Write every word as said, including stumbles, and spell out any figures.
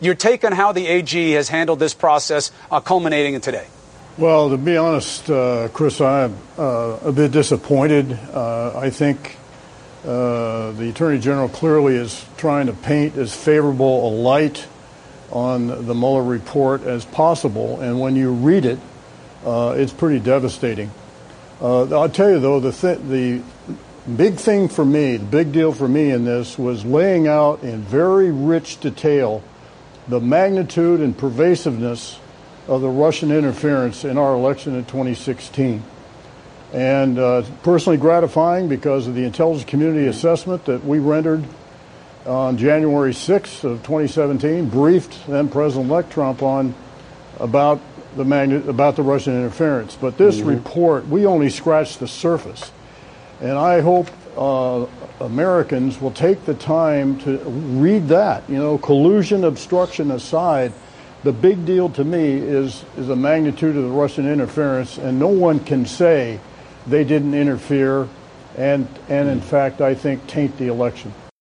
Your take on how the A G has handled this process uh, culminating in today? Well, to be honest, uh, Chris, I'm uh, a bit disappointed. Uh, I think uh, the Attorney General clearly is trying to paint as favorable a light on the Mueller report as possible, and when you read it, uh, it's pretty devastating. Uh, I'll tell you, though, the, th- the big thing for me, the big deal for me in this was laying out in very rich detail the magnitude and pervasiveness of the Russian interference in our election in twenty sixteen. And uh, personally gratifying because of the intelligence community assessment that we rendered on January sixth of twenty seventeen, briefed then President-elect Trump on about the magnet about the Russian interference. But this mm-hmm. report, we only scratched the surface. And I hope uh, Americans will take the time to read that. You know, collusion, obstruction aside, the big deal to me is, is the magnitude of the Russian interference, and no one can say they didn't interfere and, and in fact, I think, taint the election.